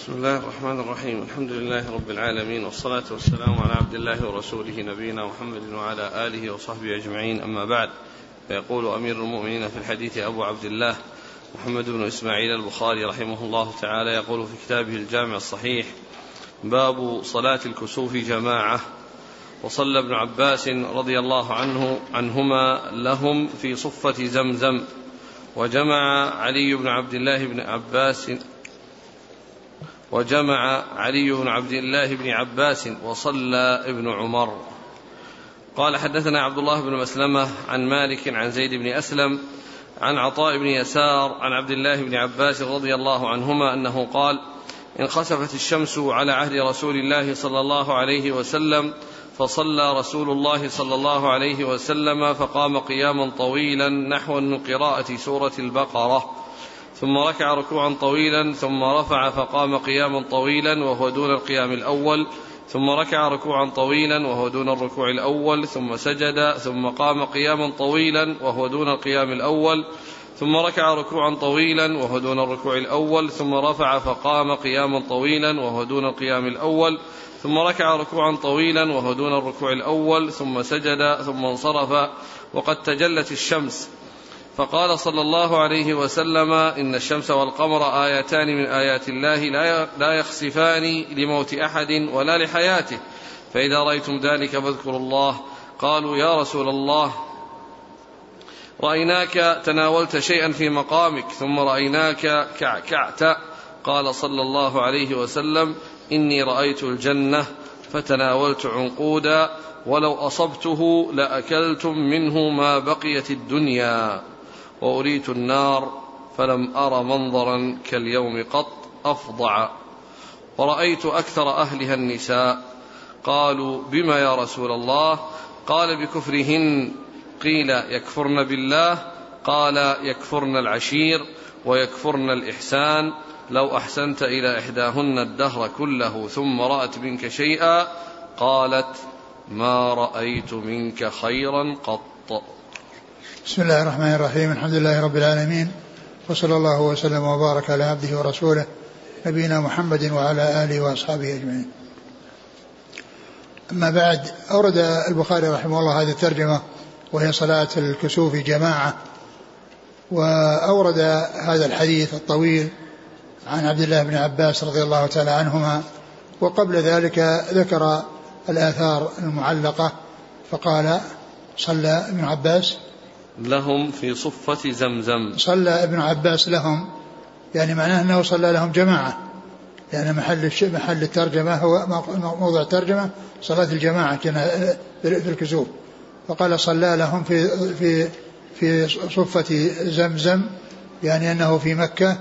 بسم الله الرحمن الرحيم. الحمد لله رب العالمين، والصلاة والسلام على عبد الله ورسوله نبينا محمد وعلى آله وصحبه أجمعين، أما بعد. فيقول أمير المؤمنين في الحديث أبو عبد الله محمد بن إسماعيل البخاري رحمه الله تعالى، يقول في كتابه الجامع الصحيح: باب صلاة الكسوف جماعة. وصلى ابن عباس رضي الله عنهما لهم في صفة زمزم، وجمع علي بن عبد الله بن عباس وصلى ابن عمر. قال: حدثنا عبد الله بن مسلمة عن مالك عن زيد بن أسلم عن عطاء بن يسار عن عبد الله بن عباس رضي الله عنهما أنه قال: انخسفت الشمس على عهد رسول الله صلى الله عليه وسلم، فصلى رسول الله صلى الله عليه وسلم فقام قياما طويلا نحو قراءة سورة البقرة، ثم ركع ركوعا طويلا، ثم رفع فقام قياما طويلا وهو دون القيام الأول، ثم ركع ركوعا طويلا وهو دون الركوع الأول، ثم سجد، ثم قام قياما طويلا وهو دون القيام الأول، ثم ركع ركوعا طويلا وهو دون الركوع الأول، ثم رفع فقام قياما طويلا وهو دون القيام الأول، ثم ركع ركوعا طويلا وهو دون الركوع الأول، ثم سجد، ثم انصرف وقد تجلت الشمس. فقال صلى الله عليه وسلم: إن الشمس والقمر آيتان من آيات الله لا يخسفان لموت أحد ولا لحياته، فإذا رأيتم ذلك فاذكروا الله. قالوا: يا رسول الله، رأيناك تناولت شيئا في مقامك، ثم رأيناك كعكعت. قال صلى الله عليه وسلم: إني رأيت الجنة فتناولت عنقودا، ولو أصبته لأكلتم منه ما بقيت الدنيا، وأريت النار فلم أر منظرا كاليوم قط أفظع، ورأيت أكثر أهلها النساء. قالوا: بما يا رسول الله؟ قال: بكفرهن. قيل: يكفرن بالله؟ قال: يكفرن العشير ويكفرن الإحسان. لو أحسنت إلى إحداهن الدهر كله ثم رأت منك شيئا قالت: ما رأيت منك خيرا قط. بسم الله الرحمن الرحيم. الحمد لله رب العالمين، وصلى الله وسلم وبارك على عبده ورسوله نبينا محمد وعلى آله وأصحابه أجمعين. أما بعد، أورد البخاري رحمه الله هذه الترجمة وهي صلاة الكسوف جماعة، وأورد هذا الحديث الطويل عن عبد الله بن عباس رضي الله تعالى عنهما، وقبل ذلك ذكر الآثار المعلقة، فقال: صلى ابن عباس لهم في صفة زمزم. صلى ابن عباس لهم، يعني معناه أنه صلى لهم جماعة، لأن محل الترجمة هو موضع الترجمة صلاة الجماعة في الكسوف، فقال: صلى لهم في صفة زمزم، يعني أنه في مكة،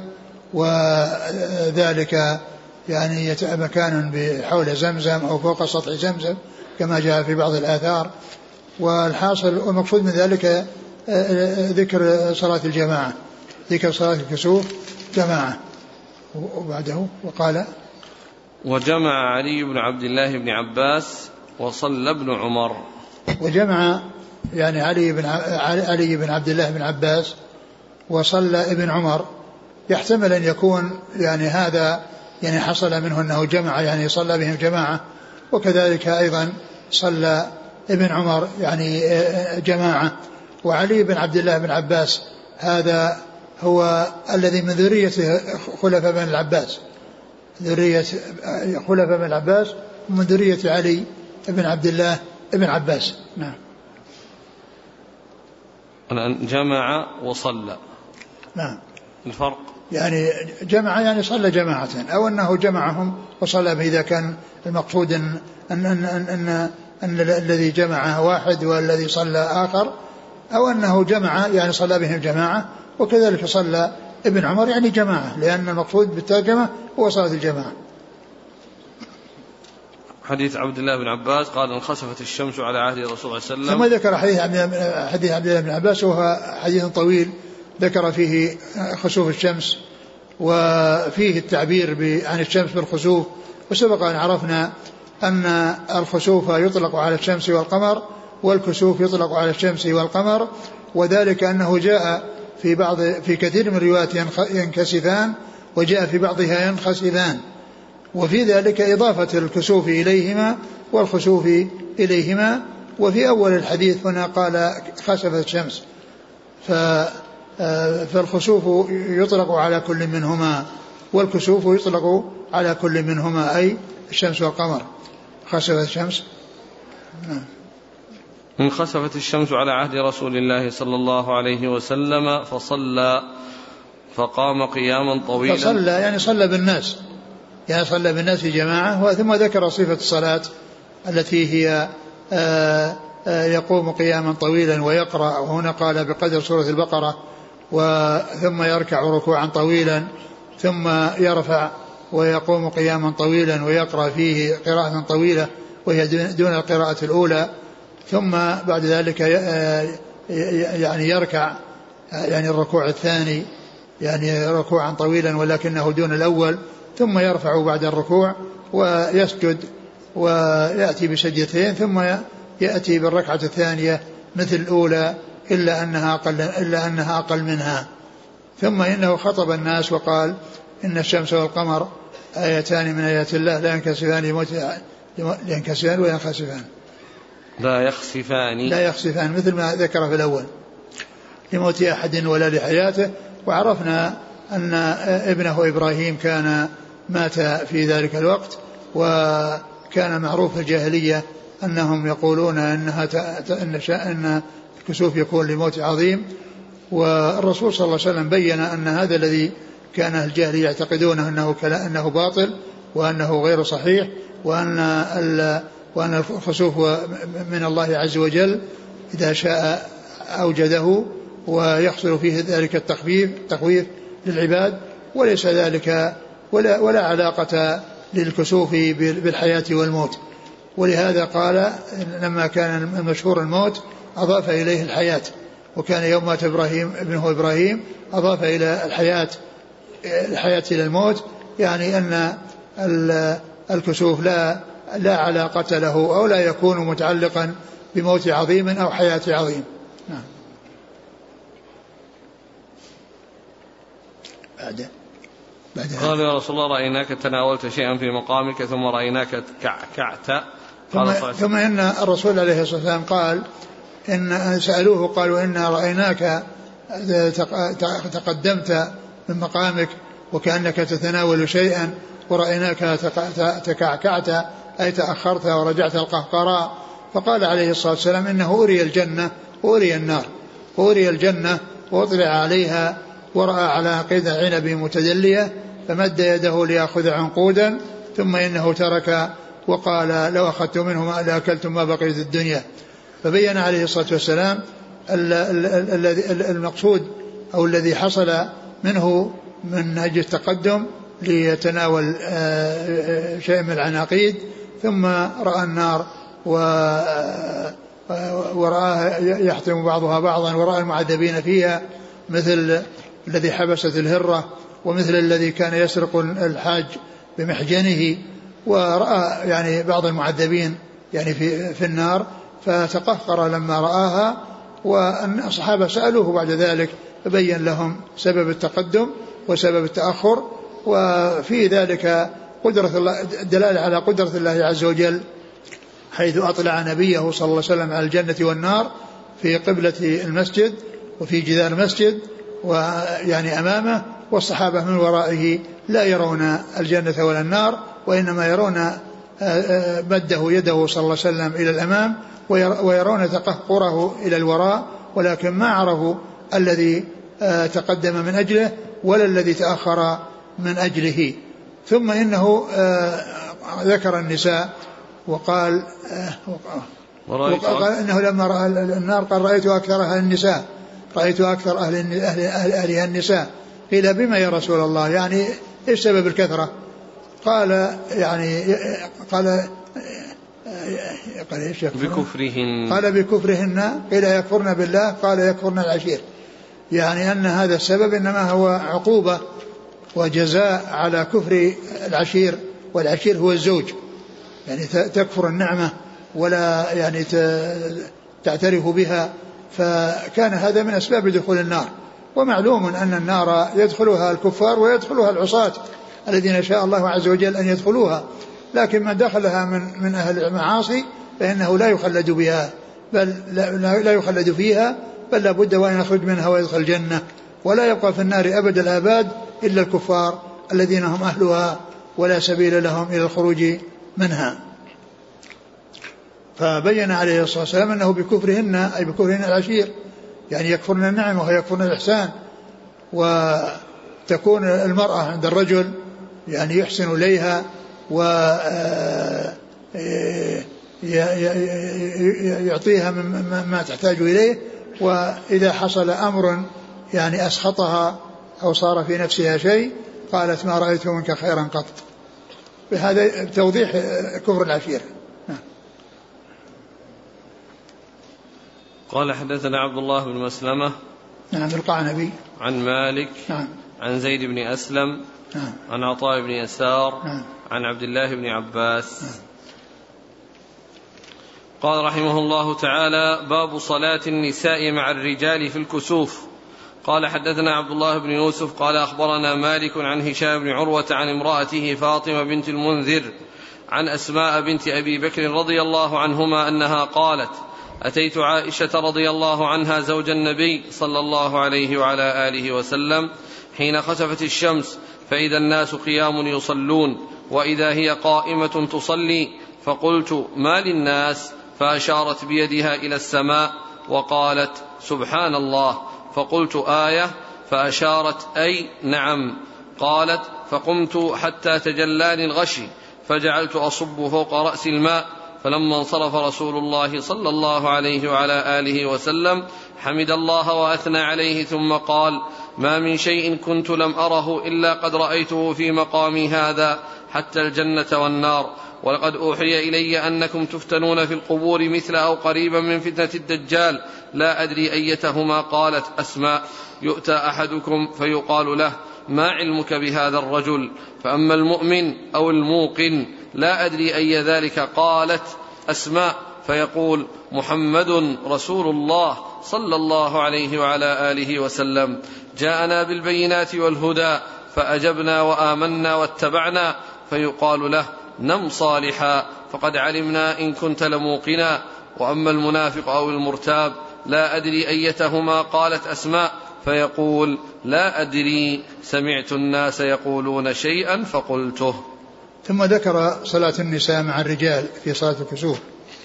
وذلك يعني مكان بحول زمزم أو فوق سطح زمزم كما جاء في بعض الآثار. والحاصل والمقصود من ذلك ذكر صلاة الجماعة، ذكر صلاة الكسوف جماعة. وبعده وقال: وجمع علي بن عبد الله بن عباس وصلى ابن عمر. وجمع يعني علي بن عبد الله بن عباس وصلى ابن عمر. يحتمل أن يكون يعني هذا يعني حصل منه أنه جمع، يعني صلى بهم جماعة، وكذلك أيضا صلى ابن عمر يعني جماعة. وعلي بن عبد الله بن عباس هذا هو الذي من ذرية خلفاء بن العباس، ذرية خلفاء بن العباس ومن ذرية علي بن عبد الله بن عباس. نعم. جمع وصلى. نعم. الفرق يعني جمع يعني صلى جماعة، أو أنه جمعهم وصلى به، إذا كان المقصود أن الذي جمع واحد والذي صلى آخر، أو أنه جمع يعني صلى بهم جماعة. وكذلك صلى ابن عمر يعني جماعة، لأن المقصود بالترجمة هو صلاة الجماعة. حديث عبد الله بن عباس قال: انخسفت الشمس على عهد رسول الله صلى الله عليه وسلم. ثم ذكر حديث عبد الله بن عباس، وهو حديث طويل ذكر فيه خسوف الشمس، وفيه التعبير عن الشمس بالخسوف. وسبق أن عرفنا أن الخسوف يطلق على الشمس والقمر، والكسوف يطلق على الشمس والقمر، وذلك أنه جاء في كثير من الروايات ينكسفان، وجاء في بعضها ينخسفان، وفي ذلك إضافة الكسوف إليهما والخسوف إليهما. وفي أول الحديث هنا قال خسفت الشمس، فالخسوف يطلق على كل منهما والكسوف يطلق على كل منهما، أي الشمس والقمر. خسفت الشمس. من خسفت الشمس على عهد رسول الله صلى الله عليه وسلم فصلى فقام قياما طويلا. فصلى يعني صلى بالناس، يعني صلى بالناس في جماعة. ثم ذكر صفة الصلاة التي هي يقوم قياما طويلا ويقرأ، وهنا قال بقدر سورة البقرة، ثم يركع ركوعا طويلا، ثم يرفع ويقوم قياما طويلا ويقرأ فيه قراءة طويلة وهي دون القراءة الأولى، ثم بعد ذلك يعني يركع يعني الركوع الثاني يعني ركوعا طويلا ولكنه دون الأول، ثم يرفع بعد الركوع ويسجد ويأتي بسجدتين، ثم يأتي بالركعة الثانية مثل الأولى إلا أنها أقل منها. ثم إنه خطب الناس وقال إن الشمس والقمر آيتان من آيات الله لا ينكسفان وينخسفان لا يخسفان مثل ما ذكر في الأول لموت أحد ولا لحياته. وعرفنا أن ابنه إبراهيم كان مات في ذلك الوقت، وكان معروف في الجاهلية أنهم يقولون أن الكسوف يكون لموت عظيم. والرسول صلى الله عليه وسلم بين أن هذا الذي كان الجاهل يعتقدونه أنه باطل وأنه غير صحيح، وأن الخسوف من الله عز وجل إذا شاء أوجده ويحصل فيه ذلك التخويف للعباد، وليس ذلك ولا علاقة للكسوف بالحياة والموت. ولهذا قال لما كان المشهور الموت أضاف إليه الحياة، وكان يوم مات ابنه إبراهيم أضاف إلى الحياة إلى الموت، يعني أن الكسوف لا علاقة له أو لا يكون متعلقا بموت عظيم أو حياة عظيم. نعم. قال يا رسول الله رأيناك تناولت شيئا في مقامك ثم رأيناك كعكعت. ثم إن الرسول عليه الصلاة والسلام قال إن سألوه قالوا إن رأيناك تقدمت من مقامك وكأنك تتناول شيئا، ورأيناك تكعكعت أي تأخرت ورجعت القهقراء. فقال عليه الصلاة والسلام إنه أري الجنة وأري النار، وأري الجنة وأطلع عليها ورأى على قيد عنب متدلية فمد يده ليأخذ عنقودا ثم إنه ترك وقال لو أخذت منه لأكلتم ما بقيت الدنيا. فبين عليه الصلاة والسلام المقصود أو الذي حصل منه من أجل التقدم ليتناول شيء من العناقيد، ثم رأى النار ورآها يحتم بعضها بعضا، ورأى المعذبين فيها مثل الذي حبست الهرة ومثل الذي كان يسرق الحاج بمحجنه، ورأى يعني بعض المعذبين يعني في النار فتقهقر لما رآها. وأن الصحابة سألوه بعد ذلك فبين لهم سبب التقدم وسبب التأخر، وفي ذلك قدرة الله، دلالة على قدرة الله عز وجل، حيث أطلع نبيه صلى الله عليه وسلم على الجنة والنار في قبلة المسجد وفي جدار المسجد ويعني أمامه، والصحابة من ورائه لا يرون الجنة ولا النار، وإنما يرون مده يده صلى الله عليه وسلم إلى الأمام ويرون تقهقره إلى الوراء، ولكن ما عرفوا الذي تقدم من أجله ولا الذي تأخر من أجله. ثم إنه ذكر النساء وقال إنه لما رأى النار قال رأيت أكثر أهل النساء، رأيت أكثر أهلها النساء. قيل بما يا رسول الله، يعني إيش سبب الكثرة؟ قال يعني قال بكفرهن، قال بكفرهن. قيل يكفرن بالله؟ قال يكفرن العشير، يعني أن هذا السبب إنما هو عقوبة وجزاء على كفر العشير، والعشير هو الزوج، يعني تكفر النعمة ولا يعني تعترف بها، فكان هذا من أسباب دخول النار. ومعلوم أن النار يدخلها الكفار ويدخلها العصاة، الذين شاء الله عز وجل أن يدخلوها، لكن من دخلها من أهل المعاصي فإنه لا يخلد بها، بل لا يخلد فيها، بل لابد وأن يخرج منها ويدخل الجنة، ولا يبقى في النار أبد الآباد إلا الكفار الذين هم أهلها ولا سبيل لهم إلى الخروج منها. فبين عليه الصلاة والسلام أنه بكفرهن، أي بكفرهن العشير، يعني يكفرن النعمة ويكفرن الإحسان. وتكون المرأة عند الرجل يعني يحسن إليها ويعطيها ما تحتاج إليه، وإذا حصل أمر يعني أسخطها أو صار في نفسها شيء قالت ما رأيت منك خيرا قط. بهذا توضيح كفر العشيرة. قال حدثنا عبد الله بن مسلمة نعم القعنبي عن مالك نعم عن زيد بن أسلم نعم عن عطاء بن يسار نعم عن عبد الله بن عباس نعم. قال رحمه الله تعالى: باب صلاة النساء مع الرجال في الكسوف. قال حدثنا عبد الله بن يوسف قال أخبرنا مالك عن هشام بن عروة عن امرأته فاطمة بنت المنذر عن أسماء بنت أبي بكر رضي الله عنهما أنها قالت: أتيت عائشة رضي الله عنها زوج النبي صلى الله عليه وعلى آله وسلم حين خسفت الشمس، فإذا الناس قيام يصلون وإذا هي قائمة تصلي، فقلت: ما للناس؟ فأشارت بيدها إلى السماء وقالت: سبحان الله. فقلت: آية؟ فأشارت: أي نعم. قالت: فقمت حتى تجلاني الغشي فجعلت أصب فوق رأس الماء، فلما انصرف رسول الله صلى الله عليه وعلى آله وسلم حمد الله وأثنى عليه ثم قال: ما من شيء كنت لم أره إلا قد رأيته في مقامي هذا حتى الجنة والنار، ولقد أوحي إلي أنكم تفتنون في القبور مثل أو قريبا من فتنة الدجال، لا أدري أيتهما. قالت أسماء: يؤتى أحدكم فيقال له: ما علمك بهذا الرجل؟ فأما المؤمن أو الموقن لا أدري أي ذلك. قالت أسماء: فيقول: محمد رسول الله صلى الله عليه وعلى آله وسلم، جاءنا بالبينات والهدى فأجبنا وآمنا واتبعنا. فيقال له: نم صالحا فقد علمنا إن كنت لموقنا. وأما المنافق أو المرتاب لا أدري أيتهما. قالت أسماء: فيقول: لا أدري، سمعت الناس يقولون شيئا فقلته. ثم ذكر صلاة النساء مع الرجال في صلاة الكسوف.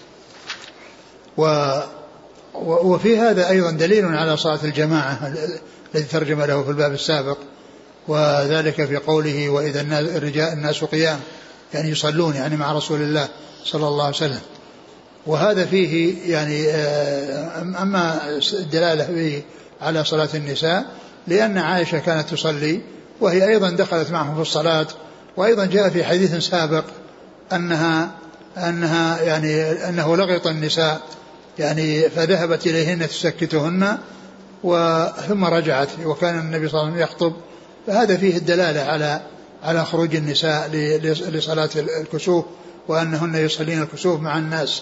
وفي هذا أيضا دليل على صلاة الجماعة الذي ترجم له في الباب السابق، وذلك في قوله: وإذا الناس قيام، يعني يصلون يعني مع رسول الله صلى الله عليه وسلم. وهذا فيه يعني أما الدلالة على صلاة النساء لأن عائشة كانت تصلي وهي أيضا دخلت معهم في الصلاة، وأيضا جاء في حديث سابق أنها يعني أنه لغط النساء يعني فذهبت إليهن تسكتهن ثم رجعت، وكان النبي صلى الله عليه وسلم يخطب. فهذا فيه الدلالة على خروج النساء لصلاة الكسوف وأنهن يصلين الكسوف مع الناس.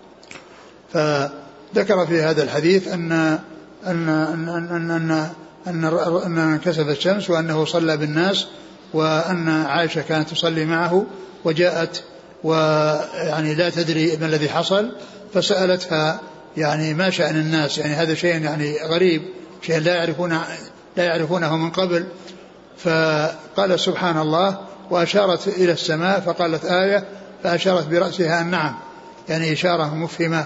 فذكر في هذا الحديث أن انكسفت الشمس وأنه صلى بالناس، وأن عائشة كانت تصلي معه وجاءت ويعني لا تدري ما الذي حصل، فسألتها يعني ما شأن الناس، يعني هذا شيء يعني غريب، شيء لا يعرفونه من قبل. فقال: سبحان الله، وأشارت إلى السماء فقالت: آية، فأشارت برأسها النعم، يعني إشارة مفهمة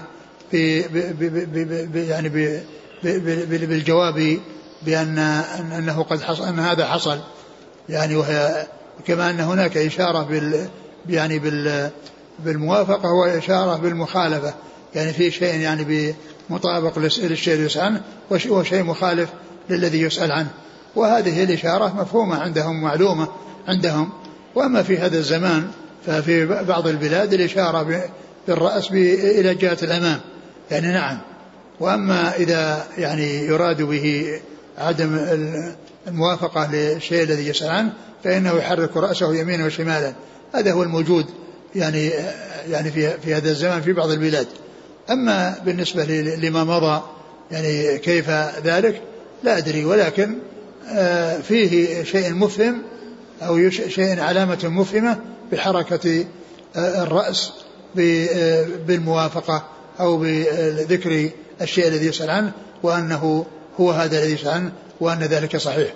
يعني بالجواب بأنه قد حصل، أن هذا حصل يعني، وهي كما أن هناك إشارة يعني بالموافقة وإشارة بالمخالفة، يعني في شيء يعني بمطابق للشيء يسأل عنه وشيء مخالف للذي يسأل عنه، وهذه الإشارة مفهومة عندهم معلومة عندهم. وأما في هذا الزمان ففي بعض البلاد الإشارة بالرأس إلى جهة الأمام، يعني نعم. وأما إذا يعني يراد به عدم الموافقة للشيء الذي يسأل عنه فإنه يحرك رأسه يمينا وشمالا، هذا هو الموجود يعني في هذا الزمان في بعض البلاد. أما بالنسبة لما مضى يعني كيف ذلك لا أدري، ولكن فيه شيء مفهم أو شيء علامة مفهمة بحركة الرأس بالموافقة أو بذكر الشيء الذي يسأل عنه وأنه هو هذا الذي يسأل عنه وأن ذلك صحيح.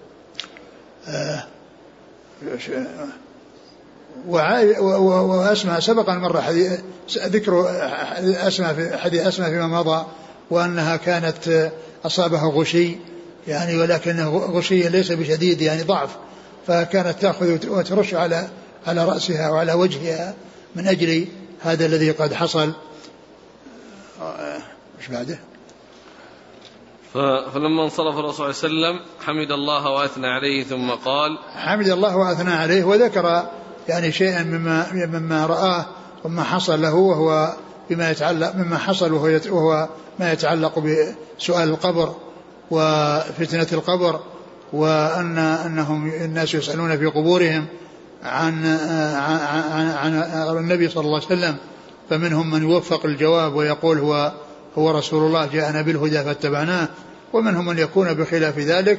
وأسماء سبق مرة ذكر أسماء في حديث أسماء فيما مضى وأنها كانت أصابها غشي يعني ولكنه غشي ليس بشديد يعني ضعف فكانت تأخذ وترش على رأسها وعلى وجهها من أجل هذا الذي قد حصل. مش بعده فلما انصرف الرسول صلى الله عليه وسلم حمد الله وأثنى عليه ثم قال حمد الله وأثنى عليه وذكر يعني شيئا مما رآه وما حصل له وهو بما يتعلق مما حصل وهو ما يتعلق بسؤال القبر وفتنة القبر وأنهم الناس يسألون في قبورهم عن النبي صلى الله عليه وسلم فمنهم من يوفق الجواب ويقول هو رسول الله جاءنا بالهدى فاتبعناه ومنهم من يكون بخلاف ذلك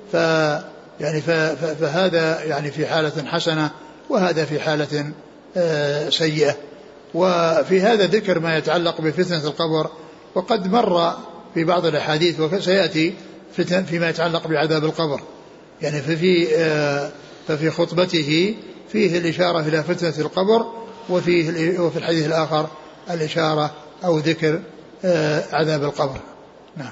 فهذا يعني في حالة حسنة وهذا في حالة سيئة. وفي هذا ذكر ما يتعلق بفتنة القبر وقد مر في بعض الأحاديث وسيأتي فيما يتعلق بعذاب القبر يعني ففي خطبته فيه الإشارة إلى فتنة القبر وفي الحديث الآخر الإشارة أو ذكر عذاب القبر. نعم.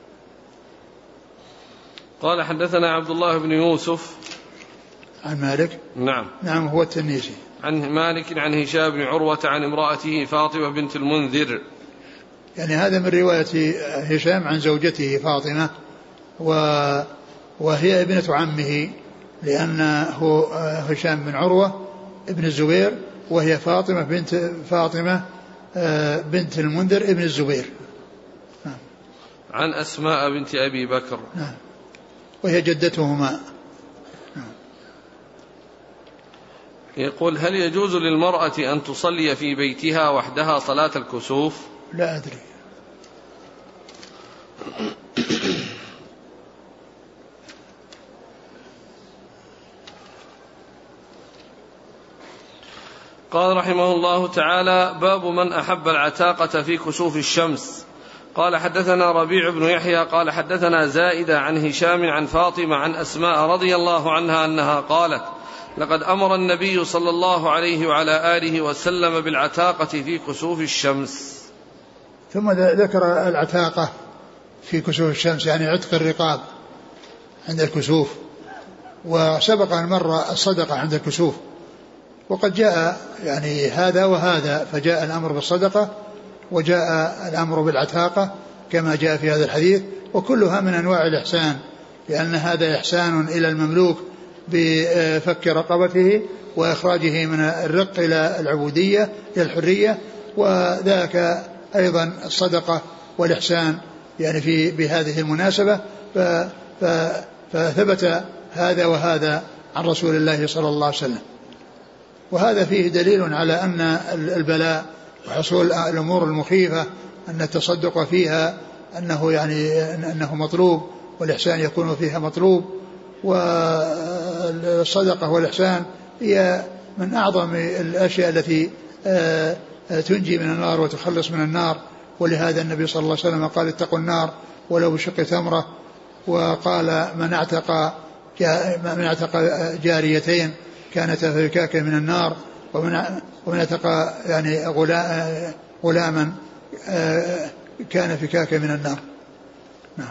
قال حدثنا عبد الله بن يوسف عن مالك نعم هو التنيسي عن مالك عن هشام بن عروة عن امرأته فاطمة بنت المنذر يعني هذا من رواية هشام عن زوجته فاطمة وهي ابنة عمه لأنه هشام بن عروة ابن الزبير وهي فاطمة بنت المنذر ابن الزبير. عن أسماء بنت أبي بكر وهي جدتهما. يقول هل يجوز للمرأة أن تصلي في بيتها وحدها صلاة الكسوف؟ لا أدري. قال رحمه الله تعالى باب من أحب العتاقة في كسوف الشمس. قال حدثنا ربيع بن يحيى قال حدثنا زائدة عن هشام عن فاطمة عن أسماء رضي الله عنها أنها قالت لقد أمر النبي صلى الله عليه وعلى آله وسلم بالعتاقة في كسوف الشمس. ثم ذكر العتاقة في كسوف الشمس يعني عتق الرقاب عند الكسوف وسبق أن مر الصدقة عند الكسوف وقد جاء يعني هذا وهذا فجاء الأمر بالصدقة وجاء الأمر بالعتاقة كما جاء في هذا الحديث وكلها من أنواع الإحسان لأن هذا إحسان إلى المملوك بفك رقبته وإخراجه من الرق إلى العبودية إلى الحرية وذاك أيضا الصدقة والإحسان يعني بهذه المناسبة فثبت هذا وهذا عن رسول الله صلى الله عليه وسلم. وهذا فيه دليل على أن البلاء وحصول الأمور المخيفة أن التصدق فيها أنه مطلوب والإحسان يكون فيها مطلوب والصدقة والإحسان هي من أعظم الأشياء التي تنجي من النار وتخلص من النار ولهذا النبي صلى الله عليه وسلم قال اتقوا النار ولو بشق تمرة وقال من اعتق جاريتين كانتا فكاكا من النار ومن اعتق يعني غلاما كان فكاكا من النار. نعم.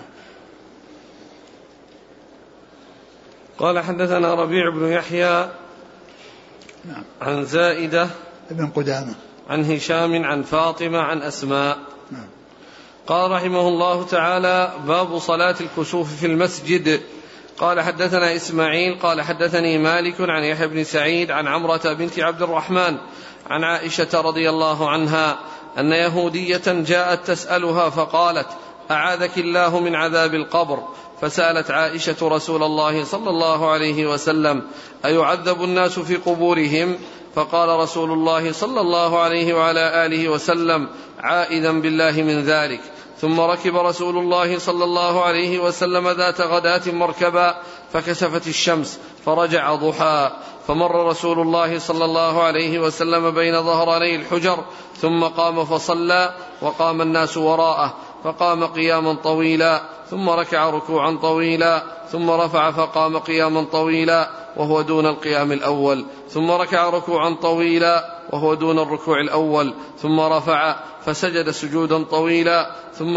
قال حدثنا ربيع بن يحيى عن زائدة ابن قدامة عن هشام عن فاطمة عن أسماء. قال رحمه الله تعالى باب صلاة الكسوف في المسجد. قال حدثنا إسماعيل قال حدثني مالك عن يحيى بن سعيد عن عمرة بنت عبد الرحمن عن عائشة رضي الله عنها أن يهودية جاءت تسألها فقالت أعاذك الله من عذاب القبر فسألت عائشة رسول الله صلى الله عليه وسلم أيعذب الناس في قبورهم؟ فقال رسول الله صلى الله عليه وعلى آله وسلم عائذا بالله من ذلك. ثم ركب رسول الله صلى الله عليه وسلم ذات غداة مركبا فكسفت الشمس فرجع ضحى، فمر رسول الله صلى الله عليه وسلم بين ظهراني الحجر ثم قام فصلى وقام الناس وراءه، فقام قياما طويلا ثم ركع ركوعا طويلا ثم رفع فقام قياما طويلا وهو دون القيام الأول، ثم ركع ركوعا طويلا وهو دون الركوع الأول، ثم رفع فسجد سجودا طويلا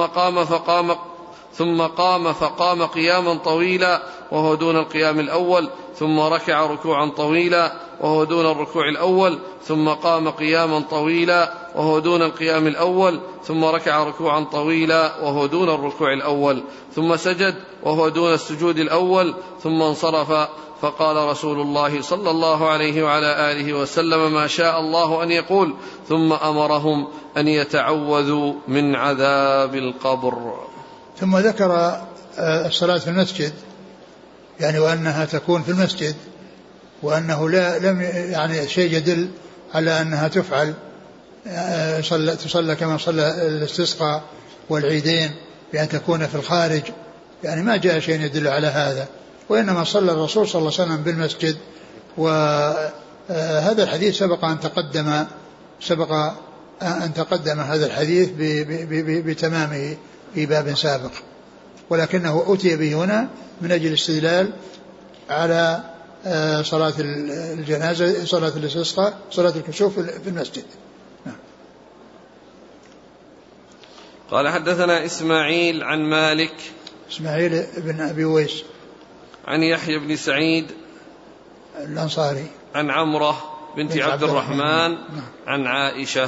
ثم قام فقام قياما طويلا وهو دون القيام الأول، ثم ركع ركوعا طويلا وهو دون الركوع الأول، ثم قام قياما طويلا وهو دون القيام الأول، ثم ركع ركوعا طويلا وهو دون الركوع الأول، ثم سجد وهو دون السجود الأول، ثم انصرف. فقال رسول الله صلى الله عليه وعلى آله وسلم ما شاء الله أن يقول، ثم أمرهم أن يتعوذوا من عذاب القبر. ثم ذكر الصلاة في المسجد، يعني وأنها تكون في المسجد، وأنه لم يعني شيء يدل على أنها تفعل تصلى كما صلى الاستسقاء والعيدين بأن تكون في الخارج، يعني ما جاء شيء يدل على هذا، وإنما صلى الرسول صلى الله عليه وسلم بالمسجد. وهذا الحديث سبق أن تقدم هذا الحديث بتمامه في باب سابق، ولكنه أتي به هنا من أجل الاستدلال على صلاة الجنازة، صلاة الاستسقاء، صلاة الكسوف في المسجد. قال حدثنا إسماعيل عن مالك، إسماعيل بن أبي ويس، عن يحيى بن سعيد الأنصاري، عن عمرة بنت عبد الرحمن عن عائشة.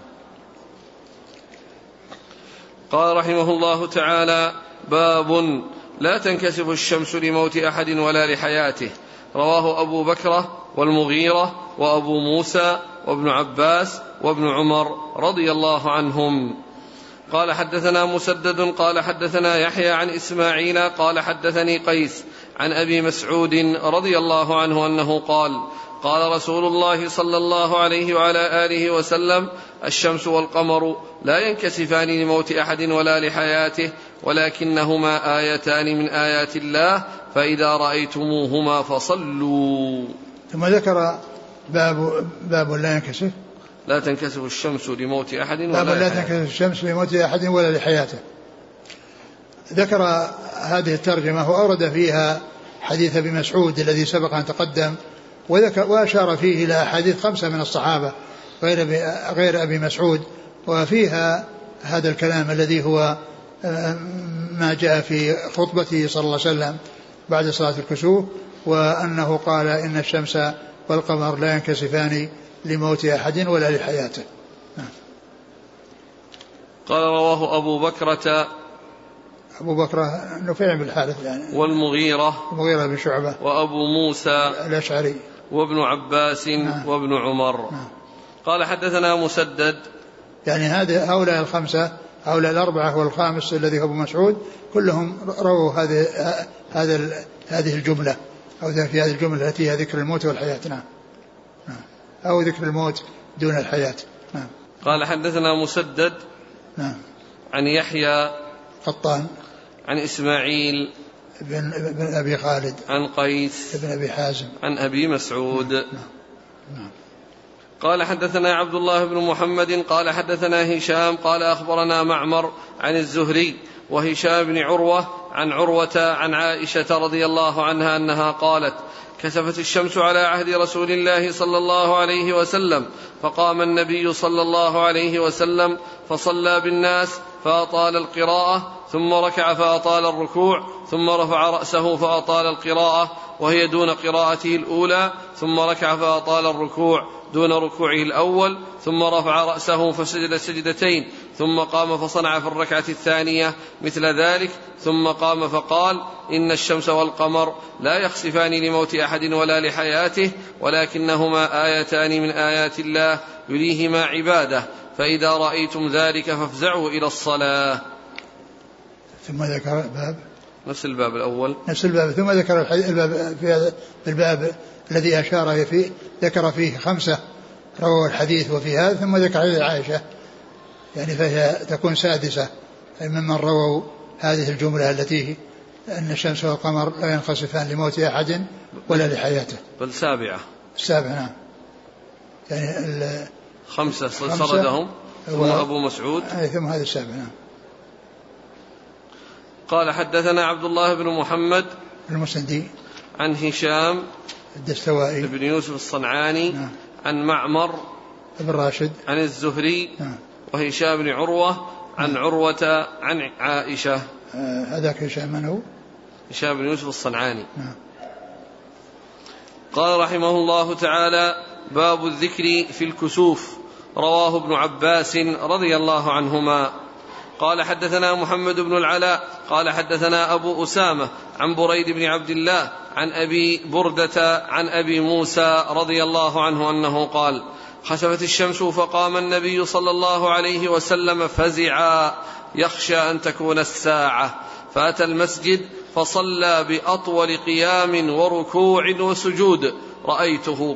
قال رحمه الله تعالى: باب لا تنكسف الشمس لموت أحد ولا لحياته. رواه أبو بكر والمغيرة وأبو موسى وابن عباس وابن عمر رضي الله عنهم. قال حدثنا مسدد قال حدثنا يحيى عن إسماعيل قال حدثني قيس عن أبي مسعود رضي الله عنه أنه قال: قال رسول الله صلى الله عليه وعلى آله وسلم: الشمس والقمر لا ينكسفان لموت أحد ولا لحياته، ولكنهما آيتان من آيات الله، فإذا رأيتموهما فصلوا. ثم ذكر باب لا ينكسف، لا تنكسف الشمس لموت أحد ولا باب لا تنكسف الشمس لموت أحد ولا لحياته. ذكر هذه الترجمة وأورد فيها حديث أبي مسعود الذي سبق أن تقدم، وأشار فيه إلى أحاديث 5 من الصحابة غير أبي مسعود، وفيها هذا الكلام الذي هو ما جاء في خطبته صلى الله عليه وسلم بعد صلاة الكسوف، وأنه قال: إن الشمس والقمر لا ينكسفان لموت أحد ولا لحياته. قال: رواه أبو بكرة نفيع بن الحارث يعني، والمغيرة بن شعبة، وأبو موسى الأشعري، وابن عباس وابن عمر. قال حدثنا مسدد، يعني هؤلاء الخمسة، هؤلاء الأربعة والخامس الذي هو أبو مسعود، كلهم رووا هذه الجملة، أو في هذه الجملة التي هي ذكر الموت والحياة. نعم. أو ذكر الموت دون الحياة. نعم. قال حدثنا مسدد، نعم، عن يحيى قطان، عن إسماعيل بن أبي خالد، عن قيس بن أبي حازم، عن أبي مسعود. نعم. قال حدثنا عبد الله بن محمد قال حدثنا هشام قال أخبرنا معمر عن الزهري وهشام بن عروة عن عروة عن عائشة رضي الله عنها أنها قالت: كسفت الشمس على عهد رسول الله صلى الله عليه وسلم، فقام النبي صلى الله عليه وسلم فصلى بالناس فأطال القراءة، ثم ركع فأطال الركوع، ثم رفع رأسه فأطال القراءة وهي دون قراءته الأولى، ثم ركع فأطال الركوع دون ركوعه الأول، ثم رفع رأسه فسجد سجدتين، ثم قام فصنع في الركعة الثانية مثل ذلك، ثم قام فقال: إن الشمس والقمر لا يخسفان لموت أحد ولا لحياته، ولكنهما آيتان من آيات الله يريهما عباده، فإذا رأيتم ذلك فافزعوا إلى الصلاة. ثم ذكر الباب، نفس الباب الأول، نفس الباب، ثم ذكر الباب في الباب الذي أشار فيه، ذكر فيه 5 رووا الحديث وفي هذا، ثم ذكر حديث عائشة، يعني فهي تكون 6 ممن رووا هذه الجملة التي أن الشمس والقمر لا ينخسفان لموت أحد ولا لحياته. بل سابعة. نعم. يعني 5 سردهم ثم أبو مسعود ثم هذا 7. نعم. قال حدثنا عبد الله بن محمد المسندي عن هشام الدستوائي بن يوسف الصنعاني. نعم. عن معمر بن راشد عن الزهري. نعم. وهشام بن عروة عن عروة عن عائشة. هذاك هشام من هو؟ هشام بن يوسف الصنعاني. نعم. قال رحمه الله تعالى: باب الذكر في الكسوف. رواه ابن عباس رضي الله عنهما. قال حدثنا محمد بن العلاء قال حدثنا أبو أسامة عن بريد بن عبد الله عن أبي بردة عن أبي موسى رضي الله عنه أنه قال: خسفت الشمس فقام النبي صلى الله عليه وسلم فزعا يخشى أن تكون الساعة، فأتى المسجد فصلى بأطول قيام وركوع وسجود رأيته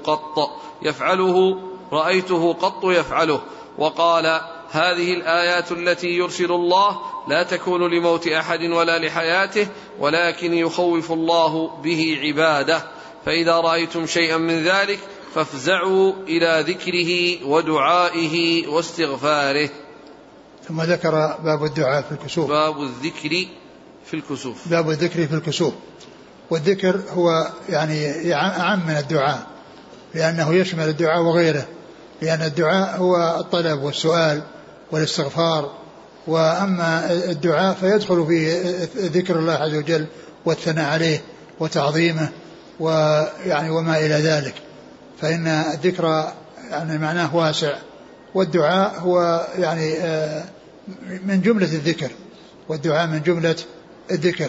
قط يفعله، وقال: هذه الآيات التي يرسل الله لا تكون لموت أحد ولا لحياته، ولكن يخوف الله به عباده، فإذا رأيتم شيئا من ذلك فافزعوا إلى ذكره ودعائه واستغفاره. ثم ذكر باب الدعاء في الكسوف. باب الذكر في الكسوف. باب الذكر في الكسوف. والذكر هو يعني أعم من الدعاء، لأنه يشمل الدعاء وغيره، لأن الدعاء هو الطلب والسؤال والاستغفار، وأما الدعاء فيدخل في ذكر الله عز وجل والثناء عليه وتعظيمه ويعني وما إلى ذلك، فإن الذكر يعني معناه واسع، والدعاء هو يعني من جملة الذكر، والدعاء من جملة الذكر.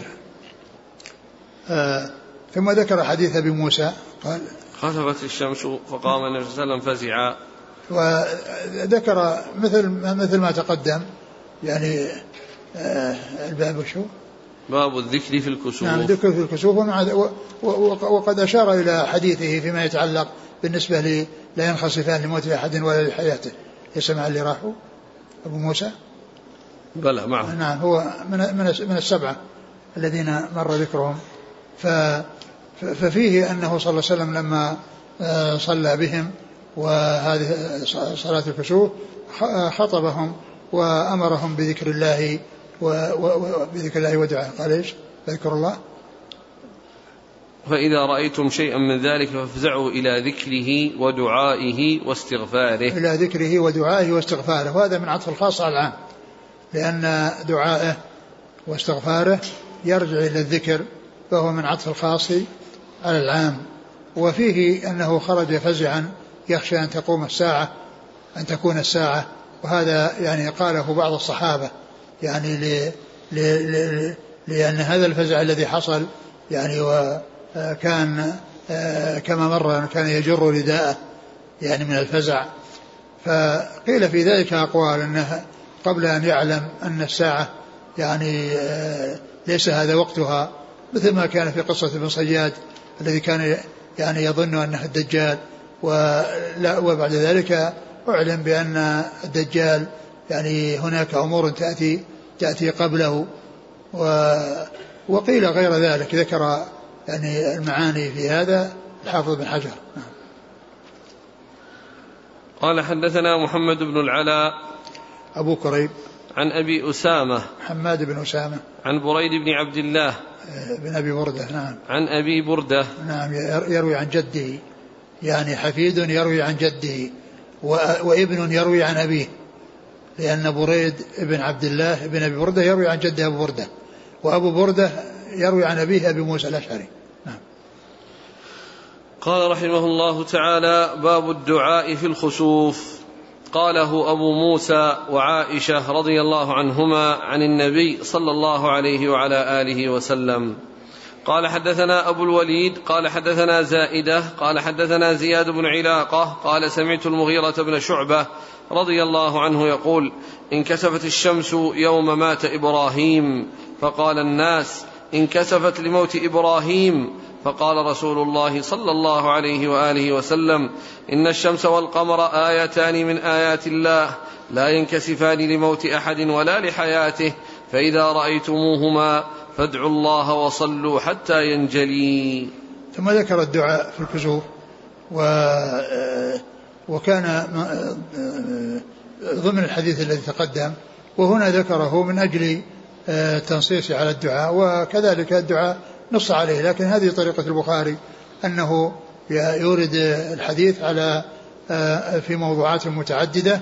ثم ذكر حديث أبي موسى قال: خسفت الشمس فقام النبي صلى الله عليه وسلم فزعا، وذكر مثل ما تقدم يعني الباب شو؟ باب الذكر في الكسوف. نعم، الذكر في الكسوف. وقد أشار إلى حديثه فيما يتعلق بالنسبة لا ينخسفان لموت أحد ولا لحياته. يسمع اللي راحوا أبو موسى؟ بلى معه. نعم، هو من 7 الذين مر ذكرهم. ففيه أنه صلى الله عليه وسلم لما صلى بهم وهذه صلاة الكسوف خطبهم وأمرهم بذكر الله وبذكر الله ودعاء. قال إيش؟ اذكر الله. فإذا رأيتم شيئا من ذلك فافزعوا إلى ذكره ودعائه واستغفاره. إلى ذكره ودعائه واستغفاره، وهذا من عطف الخاص على العام، لأن دعائه واستغفاره يرجع إلى الذكر، فهو من عطف الخاص على العام. وفيه أنه خرج فزعا يخشى أن تكون الساعة، وهذا يعني قاله بعض الصحابة يعني لأن هذا الفزع الذي حصل يعني وكان كما مر كان يجر رداءه يعني من الفزع. فقيل في ذلك أقوال أنه قبل أن يعلم أن الساعة يعني ليس هذا وقتها، مثل ما كان في قصة ابن صياد الذي كان يعني يظن أنه الدجال، وبعد ذلك أعلم بأن الدجال يعني هناك أمور تأتي قبله، وقيل غير ذلك. ذكر يعني المعاني في هذا الحافظ بن حجر. قال حدثنا محمد بن العلاء أبو كريب عن أبي أسامة حماد بن أسامة عن بريد بن عبد الله بن أبي بردة. نعم. عن أبي بردة. نعم، يروي عن جده، يعني حفيد يروي عن جده وابن يروي عن أبيه، لأن بريد بن عبد الله بن أبي بردة يروي عن جده أبو بردة، وأبو بردة يروي عن أبيه أبي موسى الأشعري. نعم. قال رحمه الله تعالى: باب الدعاء في الخسوف. قاله أبو موسى وعائشة رضي الله عنهما عن النبي صلى الله عليه وعلى آله وسلم. قال حدثنا أبو الوليد قال حدثنا زائدة قال حدثنا زياد بن علاقة قال سمعت المغيرة بن شعبة رضي الله عنه يقول: انكسفت الشمس يوم مات إبراهيم، فقال الناس: انكسفت لموت إبراهيم، فقال رسول الله صلى الله عليه وآله وسلم: إن الشمس والقمر آيتان من آيات الله لا ينكسفان لموت أحد ولا لحياته، فإذا رأيتموهما فادعوا الله وصلوا حتى ينجلي. ثم ذكر الدعاء في الكسوف وكان ضمن الحديث الذي تقدم، وهنا ذكره من أجل التنصيص على الدعاء، وكذلك الدعاء نص عليه، لكن هذه طريقة البخاري أنه يورد الحديث على في موضوعات متعددة،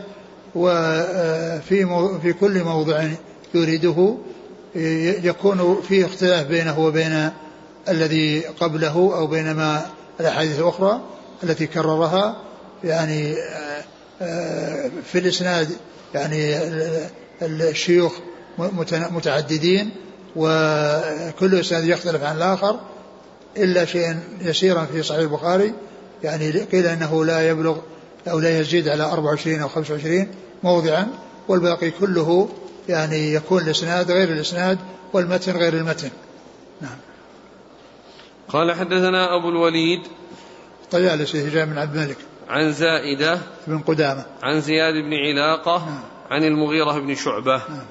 وفي كل موضع يريده يكون فيه اختلاف بينه وبين الذي قبله أو بين ما الأحاديث الأخرى التي كررها، يعني في الإسناد يعني الشيوخ متعددين وكل إسناد يختلف عن الآخر إلا شيئا يسيرا في صحيح البخاري، يعني قيل أنه لا يبلغ أو لا يزيد على 24 أو 25 موضعا، والباقي كله يعني يكون الإسناد غير الإسناد والمتن غير المتن. نعم. قال حدثنا أبو الوليد طيالسي هشام بن عبد الملك عن زائدة بن قدامة عن زياد بن علاقة نعم. عن المغيرة بن شعبة نعم.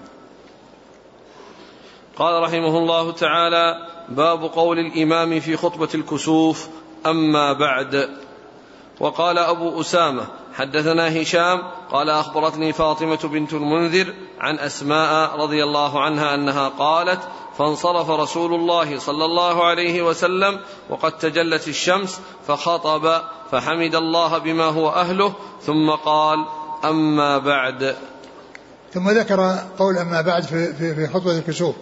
قال رحمه الله تعالى: باب قول الإمام في خطبة الكسوف: أما بعد. وقال أبو أسامة: حدثنا هشام قال أخبرتني فاطمة بنت المنذر عن أسماء رضي الله عنها أنها قالت: فانصرف رسول الله صلى الله عليه وسلم وقد تجلت الشمس فخطب فحمد الله بما هو أهله ثم قال: أما بعد. ثم ذكر قول أما بعد في خطبة الكسوف.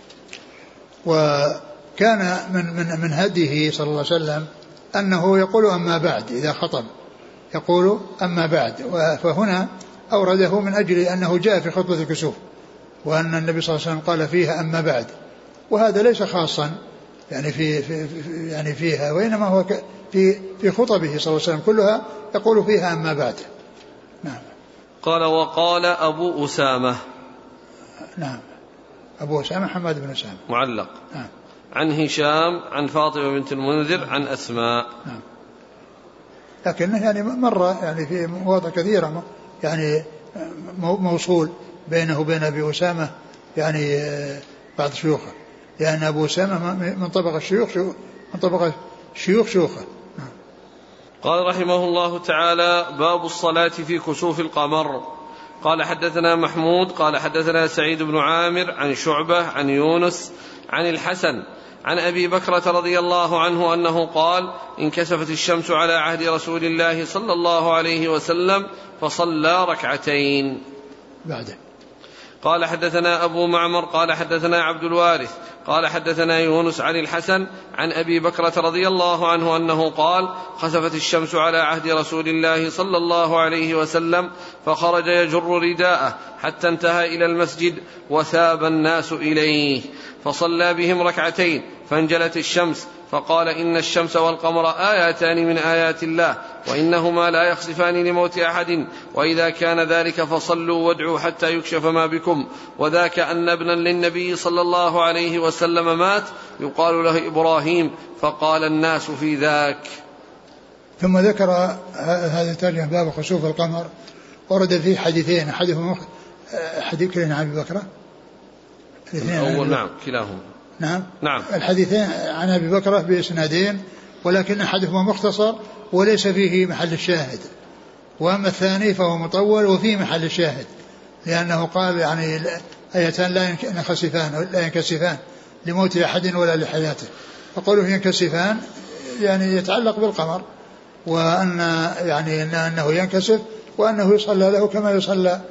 وكان من هديه صلى الله عليه وسلم أنه يقول أما بعد إذا خطب، يقول أما بعد، فهنا أورده من أجل أنه جاء في خطبة الكسوف وأن النبي صلى الله عليه وسلم قال فيها أما بعد، وهذا ليس خاصا يعني يعني فيها، وإنما هو في خطبه صلى الله عليه وسلم كلها يقول فيها أما بعد. نعم. قال: وقال أبو أسامة. نعم. أبو أسامة حماد بن أسامة معلق. نعم. عن هشام عن فاطمة بنت المنذر عن أسماء. نعم. لكنه يعني مرة يعني في مواضع كثيرة يعني موصول بينه وبين أبي أسامة يعني بعض شيوخه، لأن أبو أسامة من طبقة الشيوخ من طبقة شيوخه. قال رحمه الله تعالى: باب الصلاة في كسوف القمر. قال حدثنا محمود قال حدثنا سعيد بن عامر عن شعبة عن يونس عن الحسن عن أبي بكرة رضي الله عنه أنه قال: انكسفت الشمس على عهد رسول الله صلى الله عليه وسلم فصلى ركعتين. بعده. قال حدثنا أبو معمر قال حدثنا عبد الوارث قال حدثنا يونس عن الحسن عن أبي بكرة رضي الله عنه أنه قال: خسفت الشمس على عهد رسول الله صلى الله عليه وسلم فخرج يجر رداءه حتى انتهى إلى المسجد وثاب الناس إليه فصلى بهم ركعتين فانجلت الشمس فقال: إن الشمس والقمر آياتان من آيات الله وإنهما لا يخسفان لموت أحد، وإذا كان ذلك فصلوا وادعوا حتى يكشف ما بكم، وذاك أن ابنا للنبي صلى الله عليه وسلم مات يقال له إبراهيم، فقال الناس في ذاك. ثم ذكر هذا الترجمة باب خسوف القمر، ورد فيه حديثين، حديث كلنا عن أبي بكر الأول نعم كلاهما نعم الحديثين عن أبي بكرة بإسنادين، ولكن أحدهما مختصر وليس فيه محل الشاهد، وأما الثاني فهو مطول وفيه محل الشاهد، لأنه قال يعني آيتان لا ينكسفان لموت أحد ولا لحياته، فقوله ينكسفان يعني يتعلق بالقمر، وأن يعني أنه ينكسف وأنه يصلى له كما يصلى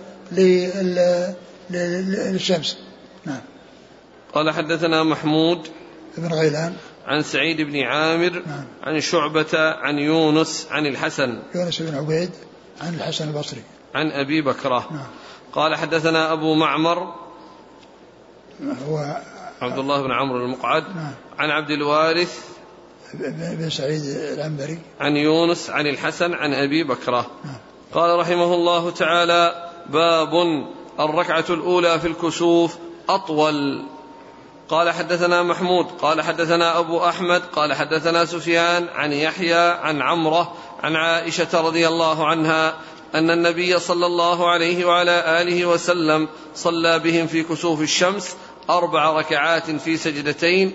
للشمس. نعم. قال حدثنا محمود بن غيلان عن سعيد بن عامر عن شعبة عن يونس عن الحسن يونس بن عبيد عن الحسن البصري عن أبي بكرة. قال حدثنا أبو معمر هو عبد الله بن عمرو المقعد عن عبد الوارث بن سعيد العنبري عن يونس عن الحسن عن أبي بكرة. قال رحمه الله تعالى: باب الركعة الأولى في الكسوف أطول. قال حدثنا محمود قال حدثنا أبو أحمد قال حدثنا سفيان عن يحيى عن عمرة عن عائشة رضي الله عنها أن النبي صلى الله عليه وعلى آله وسلم صلى بهم في كسوف الشمس 4 ركعات في سجدتين،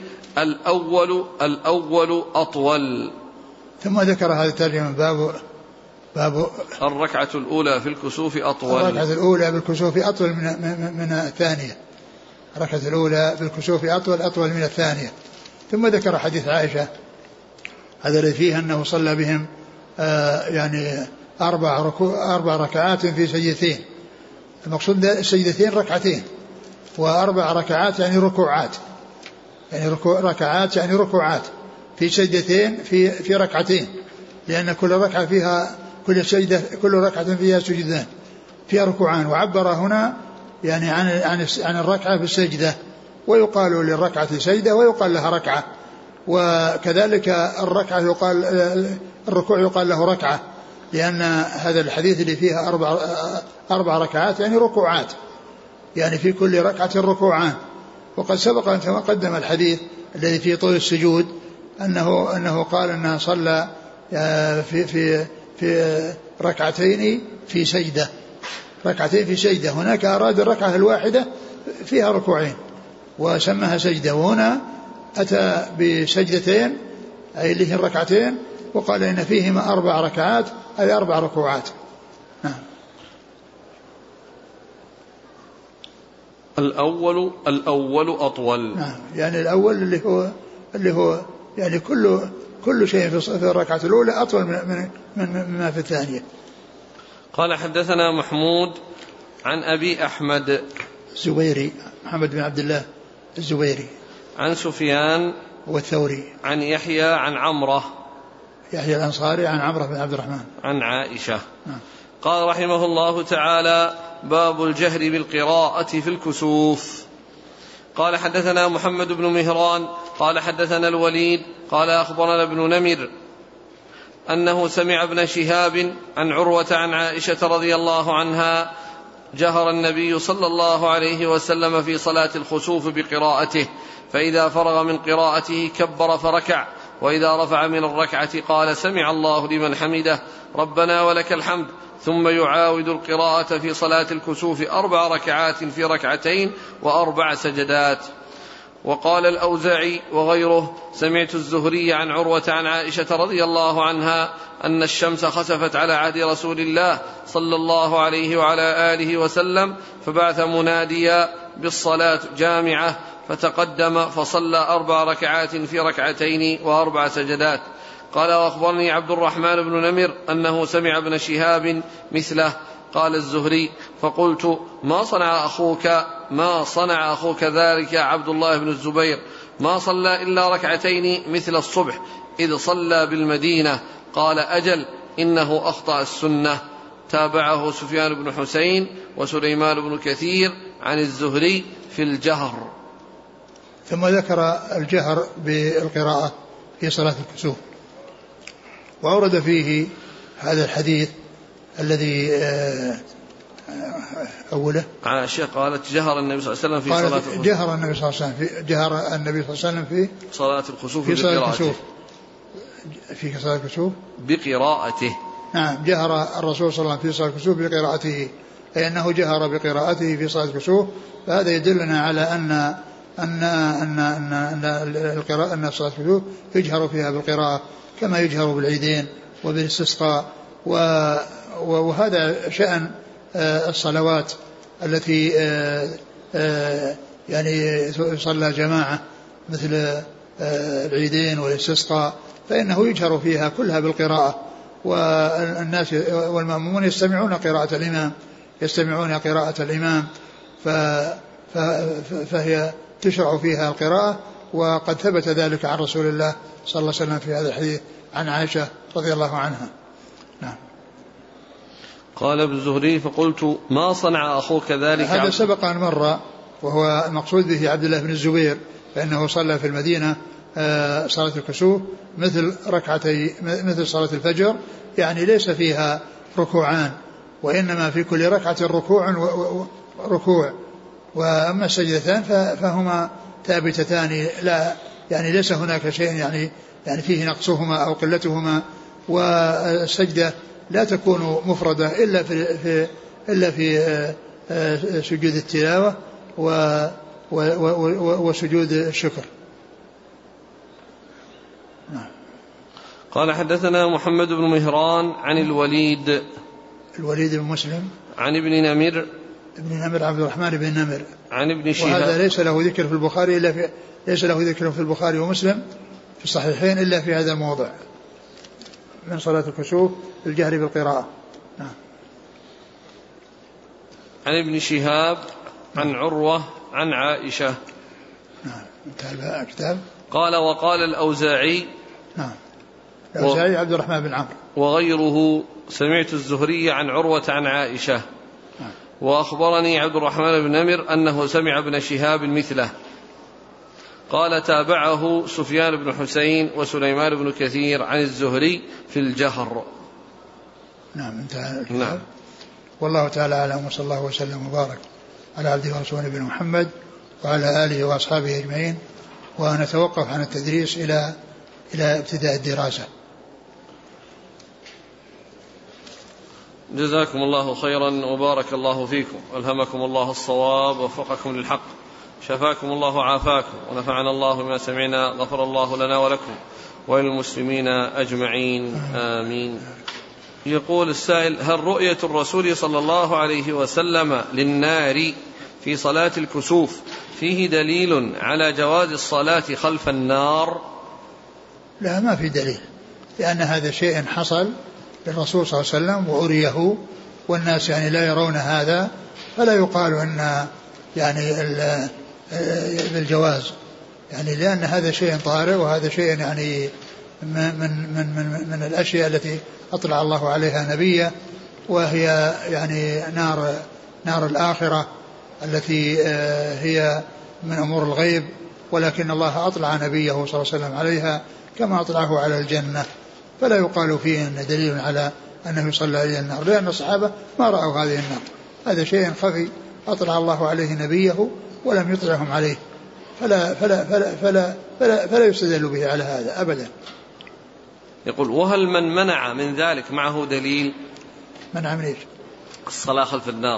الأول أطول. ثم ذكر هذا الترجمة باب الركعة الأولى في الكسوف أطول. الركعة الأولى بالكسوف أطول من الثانية. الركعة الأولى بالكسوف أطول من الثانية. ثم ذكر حديث عائشة هذا الذي فيه أنه صلى بهم يعني 4 ركعات في سجدتين. المقصود السجدتين ركعتين، و4 ركعات يعني ركوعات، يعني ركعات يعني ركوعات في سجدتين في ركعتين، لأن كل ركعة فيها كل ركعة فيها سجدان فيها ركوعان. وعبر هنا يعني عن الركعة في السجدة، ويقال للركعة سجدة ويقال لها ركعة، وكذلك الركوع يقال له ركعة، لأن هذا الحديث اللي فيها 4 ركعات يعني ركوعات، يعني في كل ركعة ركوعان. وقد سبق أن تقدم الحديث الذي في طول السجود أنه قال أنه صلى في ركعتين في سجدة، ركعتين في سجدة. هناك أراد الركعة الواحدة فيها ركوعين وسمها سجدة، وهنا أتى بسجدتين أي اللي هي الركعتين، وقال إن فيهما 4 ركعات أي 4 ركوعات. الأول أطول. يعني الأول اللي هو يعني كل شيء في الركعة الأولى أطول مما في الثانية. قال حدثنا محمود عن أبي أحمد الزبيري محمد بن عبد الله الزبيري، عن سفيان والثوري، عن يحيى عن عمرة يحيى الأنصاري عن عمرة بن عبد الرحمن عن عائشة. قال رحمه الله تعالى: باب الجهر بالقراءة في الكسوف. قال حدثنا محمد بن مهران قال حدثنا الوليد قال أخبرنا ابن نمر أنه سمع ابن شهاب عن عروة عن عائشة رضي الله عنها جهر النبي صلى الله عليه وسلم في صلاة الخسوف بقراءته، فإذا فرغ من قراءته كبر فركع، وإذا رفع من الركعة قال: سمع الله لمن حمده ربنا ولك الحمد، ثم يعاود القراءة في صلاة الكسوف 4 ركعات في ركعتين و4 سجدات. وقال الأوزاعي وغيره: سمعت الزهري عن عروة عن عائشة رضي الله عنها أن الشمس خسفت على عهد رسول الله صلى الله عليه وعلى آله وسلم، فبعث مناديا بالصلاة جامعة، فتقدم فصلى 4 ركعات في ركعتين و4 سجدات. قال: وأخبرني عبد الرحمن بن نمر أنه سمع ابن شهاب مثله. قال الزهري: فقلت: ما صنع أخوك ذلك عبد الله بن الزبير؟ ما صلى إلا ركعتين مثل الصبح إذ صلى بالمدينة. قال: أجل، إنه أخطأ السنة. تابعه سفيان بن حسين وسليمان بن كثير عن الزهري في الجهر. ثم ذكر الجهر بالقراءة في صلاة الكسوف، وأورد فيه هذا الحديث الذي أوله عائشة قالت: جهر النبي صلى الله عليه وسلم في صلاة الكسوف. جهر النبي صلى الله عليه وسلم في صلاة الكسوف في صلاة بقراءته. في صلاة الكسوف بقراءته. نعم، جهر الرسول صلى الله عليه وسلم في صلاة الكسوف بقراءته، أي أنه جهر بقراءته في صلاة الكسوف. فهذا يدلنا على أن صلاة الكسوف يجهر فيها بالقراءة كما يجهر بالعيدين وبالاستسقاء. وهذا شأن الصلوات التي يعني صلى جماعة مثل العيدين والاستسقاء، فإنه يجهر فيها كلها بالقراءة، والناس والمأمومون يستمعون قراءة الإمام، فهي تشرع فيها القراءة. وقد ثبت ذلك عن رسول الله صلى الله عليه وسلم في هذا الحديث عن عائشة رضي الله عنها. نعم. قال ابن الزهري: فقلت: ما صنع أخوك ذلك؟ هذا سبق أن مر، وهو المقصود به عبد الله بن الزبير، فإنه صلى في المدينة صلاة الكسوف مثل صلاة الفجر، يعني ليس فيها ركوعان، وإنما في كل ركعة ركوع، وأما السجدتان فهما ثابتتان، لا يعني ليس هناك شيء يعني فيه نقصهما أو قلتهما. والسجدة لا تكون مفردة إلا في سجود التلاوة، وسجود الشكر. قال حدثنا محمد بن مهران عن الوليد بن مسلم عن ابن نمر عبد الرحمن بن نمر عن ابن شهاب. وهذا ليس له ذكر في البخاري ومسلم في الصحيحين إلا في هذا الموضع من صلاة الكسوف الجهر بالقراءة. نعم. عن ابن شهاب عن عروة عن عائشة. نعم. انتهى الكتاب. قال وقال الأوزاعي. نعم. الأوزاعي عبد الرحمن بن عمرو وغيره سمعت الزهري عن عروة عن عائشة. نعم. وأخبرني عبد الرحمن بن نمر أنه سمع ابن شهاب مثله. قال تابعه سفيان بن حسين وسليمان بن كثير عن الزهري في الجهر. نعم. انتهى الكتاب. نعم. والله تعالى أعلم، وصلى الله وسلم وبارك على عبده ورسوله نبينا محمد وعلى آله وأصحابه أجمعين. ونتوقف عن التدريس إلى ابتداء الدراسة. جزاكم الله خيرا وبارك الله فيكم، ألهمكم الله الصواب ووفقكم للحق، شفاكم الله وعافاكم، ونفعنا الله بما سمعنا، غفر الله لنا ولكم وللمسلمين أجمعين، آمين. يقول السائل: هل رؤية الرسول صلى الله عليه وسلم للنار في صلاة الكسوف فيه دليل على جواز الصلاة خلف النار؟ لا، ما في دليل، لأن هذا شيء حصل للرسول صلى الله عليه وسلم وأريه، والناس يعني لا يرون هذا، فلا يقال أن يعني بالجواز، يعني لأن هذا شيء طارئ، وهذا شيء يعني من الأشياء التي أطلع الله عليها نبيه، وهي يعني نار الآخرة التي هي من أمور الغيب، ولكن الله أطلع نبيه صلى الله عليه وسلم عليها كما أطلعه على الجنة، فلا يقال فيه أن دليل على أنه يصلى إلى النار، لأن الصحابة ما رأوا هذه النار، هذا شيء خفي أطلع الله عليه نبيه ولم يطلعهم عليه، فلا يستدل به على هذا أبدا. يقول: وهل من منع من ذلك معه دليل؟ منع من إيش؟ الصلاة خلف النار.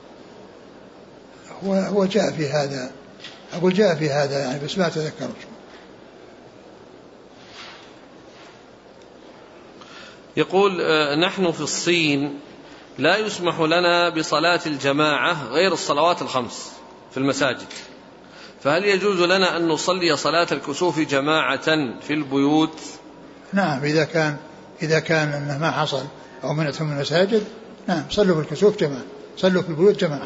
هو جاء في هذا، أقول جاء في هذا يعني، بس ما أتذكر. يقول: نحن في الصين لا يسمح لنا بصلاة الجماعة غير الصلوات الخمس في المساجد، فهل يجوز لنا أن نصلي صلاة الكسوف جماعة في البيوت؟ نعم، إذا كان أنه ما حصل أو منعتم من المساجد، نعم صلوا في الكسوف جماعة، صلوا في البيوت جماعة.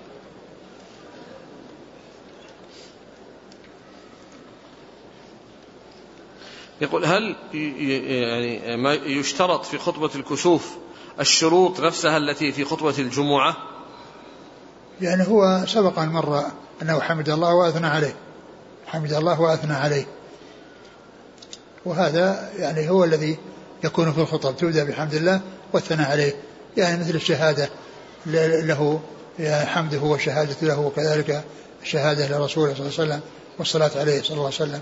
يقول: هل يعني ما يشترط في خطبة الكسوف الشروط نفسها التي في خطبة الجمعة؟ يعني هو سبق أن مر أنه حمد الله وأثنى عليه، حمد الله وأثنى عليه، وهذا يعني هو الذي يكون في الخطب، تبدأ بحمد الله والثناء عليه، يعني مثل الشهادة له، حمده وشهادة له، وكذلك الشهادة لرسوله صلى الله عليه وسلم والصلاة عليه صلى الله عليه وسلم.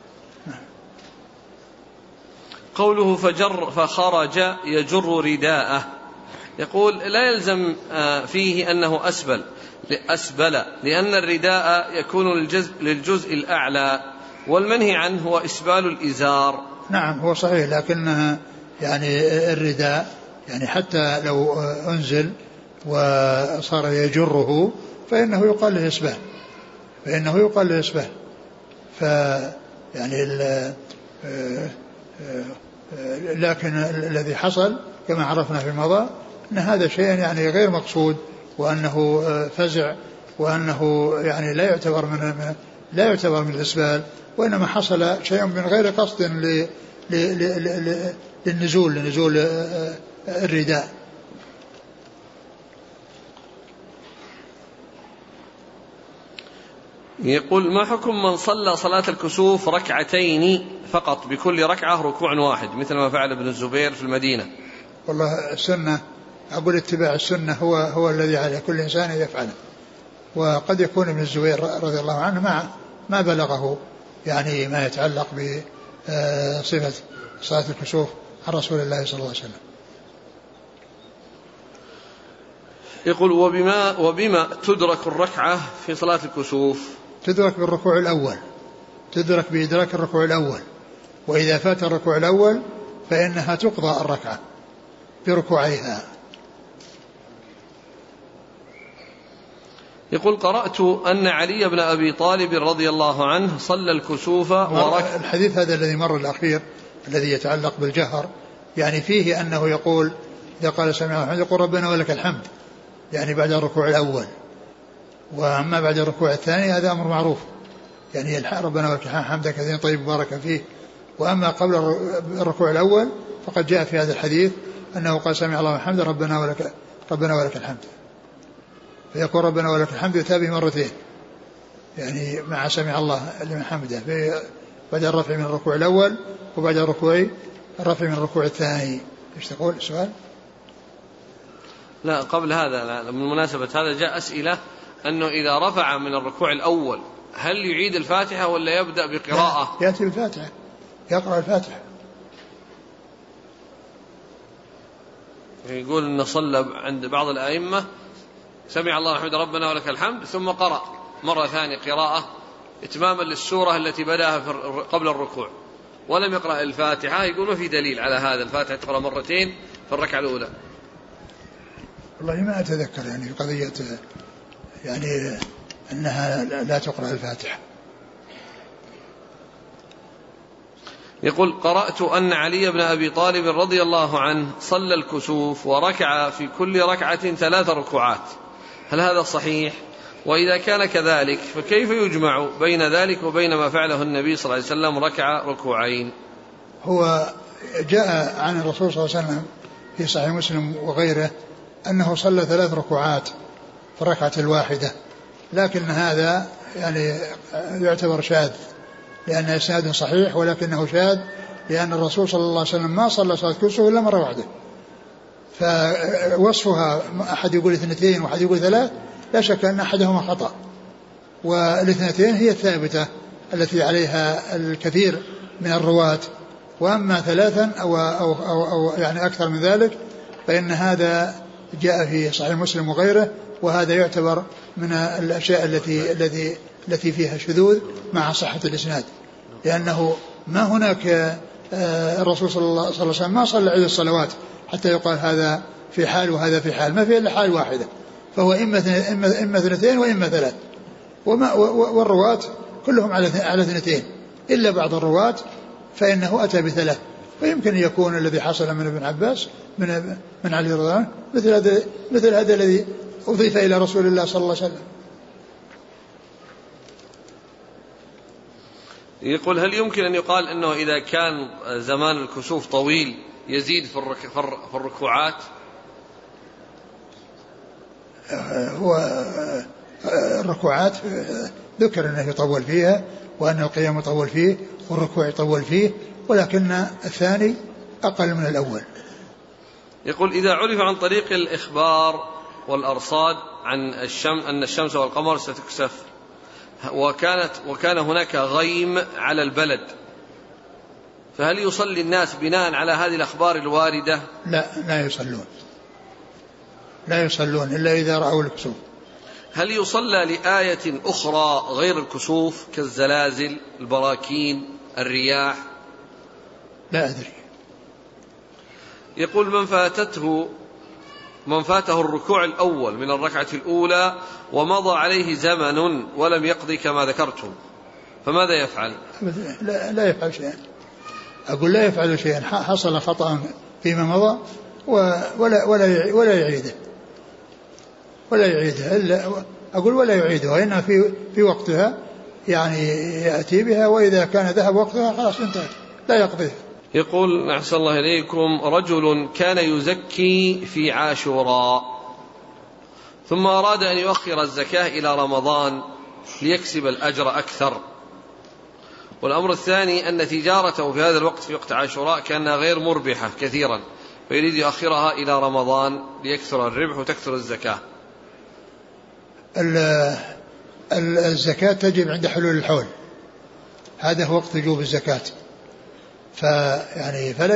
قوله فخرج يجر رداءه، يقول: لا يلزم فيه أنه أسبل، لأن الرداء يكون للجزء الأعلى، والمنهي عنه هو إسبال الإزار. نعم هو صحيح، لكنها يعني الرداء يعني حتى لو أنزل وصار يجره فإنه يقال له إسبال، يعني لكن الذي حصل كما عرفنا في الماضي أن هذا شيء يعني غير مقصود، وأنه فزع، وأنه يعني لا يعتبر من الإسبال، وإنما حصل شيء من غير قصد لنزول الرداء. يقول: ما حكم من صلى صلاة الكسوف ركعتين فقط بكل ركعة ركوع واحد مثل ما فعل ابن الزبير في المدينة؟ والله السنة، أقول اتباع السنة هو الذي على كل إنسان يفعله، وقد يكون ابن الزبير رضي الله عنه ما بلغه يعني ما يتعلق بصفة صلاة الكسوف عن رسول الله صلى الله عليه وسلم. يقول: وبما تدرك الركعة في صلاة الكسوف؟ تدرك بالركوع الأول، تدرك بإدراك الركوع الأول، وإذا فات الركوع الأول فإنها تقضى الركعة بركوعيها. يقول قرأت أن علي بن أبي طالب رضي الله عنه صلى الكسوف وركع. الحديث هذا الذي مر الأخير الذي يتعلق بالجهر يعني فيه أنه يقول إذا قال سمع الله الحمد يقول ربنا ولك الحمد، يعني بعد الركوع الأول. وأما بعد الركوع الثاني هذا أمر معروف، يعني ربنا ولك الحمد كثيرا طيب بارك فيه. وأما قبل الركوع الأول فقد جاء في هذا الحديث أنه قال سمع الله الحمد ربنا ولك الحمد، فيقول ربنا ولك الحمد يتابع مرتين، يعني مع سمع الله لمن حمده بعد الرفع من الركوع الأول وبعد الرفع من الركوع الثاني. ايش تقول السؤال؟ لا قبل هذا، لا بالمناسبة هذا جاء أسئلة أنه إذا رفع من الركوع الأول هل يعيد الفاتحة ولا يبدأ بقراءة؟ يأتي بالفاتحة، يقرأ الفاتحة. يقول أنه صلى عند بعض الأئمة سمع الله الحمد ربنا ولك الحمد ثم قرأ مرة ثانية قراءة إتماما للسورة التي بدأها قبل الركوع ولم يقرأ الفاتحة. يقول ما في دليل على هذا، الفاتحة تقرأ مرتين في الركعة الأولى. والله ما أتذكر يعني في قضية يعني أنها لا تقرأ الفاتحة. يقول قرأت أن علي بن أبي طالب رضي الله عنه صلى الكسوف وركع في كل ركعة 3 ركوعات، هل هذا صحيح؟ وإذا كان كذلك فكيف يجمع بين ذلك وبين ما فعله النبي صلى الله عليه وسلم ركع ركوعين؟ هو جاء عن الرسول صلى الله عليه وسلم في صحيح مسلم وغيره أنه صلى 3 ركوعات في الركعة الواحدة، لكن هذا يعني يعتبر شاذ لأن إسناد صحيح ولكنه شاذ، لأن الرسول صلى الله عليه وسلم ما صلى صلاة كسوف إلا مرة واحدة، فوصفها أحد يقول 2 وأحد يقول 3 لا شك أن أحدهما خطأ، والاثنتين هي الثابتة التي عليها الكثير من الرواة، وأما 3 أو يعني أكثر من ذلك فإن هذا جاء في صحيح مسلم وغيره، وهذا يعتبر من الأشياء التي فيها شذوذ مع صحة الإسناد، لأنه ما هناك الرسول صلى الله عليه وسلم ما صلى عدة الصلوات حتى يقال هذا في حال وهذا في حال، ما في إلا حال واحدة، فهو إما 2 وإما 3، والرواة كلهم على 2 إلا بعض الرواة فإنه أتى ب3، ويمكن أن يكون الذي حصل من ابن عباس من علي رضي الله عنه مثل هذا الذي أضيف إلى رسول الله صلى الله عليه وسلم. يقول هل يمكن أن يقال أنه إذا كان زمان الكسوف طويل يزيد في الركوعات؟ هو الركوعات ذكر أنه يطول فيها وأن القيام يطول فيه والركوع يطول فيه، ولكن الثاني أقل من الأول. يقول إذا عرف عن طريق الإخبار والأرصاد أن الشمس والقمر ستكسف وكان هناك غيم على البلد، فهل يصلي الناس بناء على هذه الأخبار الواردة؟ لا يصلون إلا إذا رأوا الكسوف. هل يصلى لآية أخرى غير الكسوف كالزلازل البراكين الرياح؟ لا أدري. يقول من فاته الركوع الأول من الركعة الأولى ومضى عليه زمن ولم يقضي كما ذكرتم فماذا يفعل؟ لا يفعل شيئا، أقول لا يفعل شيئا، حصل خطأ فيما مضى ولا يعيده أقول ولا يعيدها، إنها في وقتها يعني يأتي بها، وإذا كان ذهب وقتها خلاص انتهت لا يقضيها. يقول أحسن الله إليكم رجل كان يزكي في عاشوراء ثم أراد أن يؤخر الزكاة إلى رمضان ليكسب الأجر أكثر، والأمر الثاني أن تجارته في هذا الوقت في وقت عاشوراء كانها غير مربحة كثيرا فيريد يؤخرها إلى رمضان ليكثر الربح وتكثر الزكاة. الزكاة تجب عند حلول الحول، هذا هو وقت وجوب الزكاة، فلا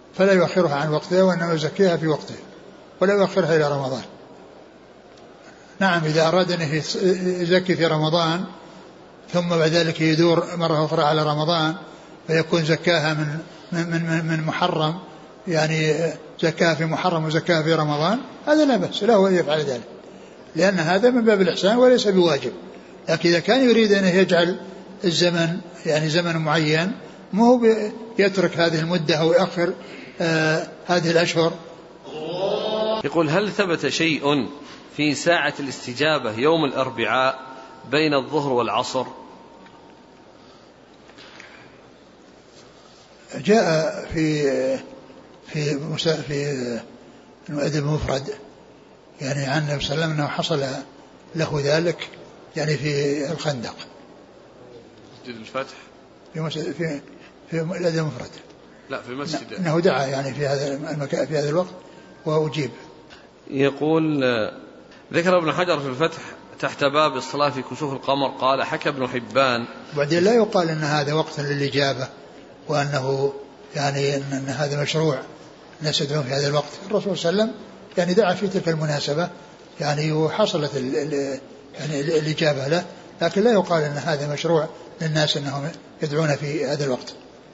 يؤخرها عن وقتها وإنما يزكيها في وقتها ولا يؤخرها إلى رمضان. نعم إذا أراد أن يزكي في رمضان ثم بعد ذلك يدور مرة أخرى على رمضان فيكون زكاها من محرم، يعني زكاها في محرم وزكاها في رمضان، هذا لا بأس له أن يفعل ذلك، لأن هذا من باب الإحسان وليس بواجب. لكن إذا كان يريد أن يجعل الزمن يعني زمن معين، ما هو يترك هذه المدة أو يأخر هذه الأشهر. يقول: هل ثبت شيء في ساعة الاستجابة يوم الأربعاء بين الظهر والعصر؟ جاء في الأدب المفرد يعني عن النبي صلى الله عليه وسلم أنه حصل له ذلك يعني في الخندق، مسجد الفتح، في الأدب المفرد، لا في مسجد، أنه دعا يعني في هذا المكان في هذا الوقت وأجيب. يقول: ذكر ابن حجر في الفتح تحت باب الصلاة في كسوف القمر قال: حكى ابن حبان. وبعدين لا يقال أن هذا وقت للإجابة وأنه يعني أن هذا مشروع الناس يدعون في هذا الوقت. الرسول صلى الله عليه وسلم يعني دعا في تلك المناسبة يعني وحصلت يعني الإجابة له، لكن لا يقال أن هذا مشروع للناس أنهم يدعون في هذا الوقت.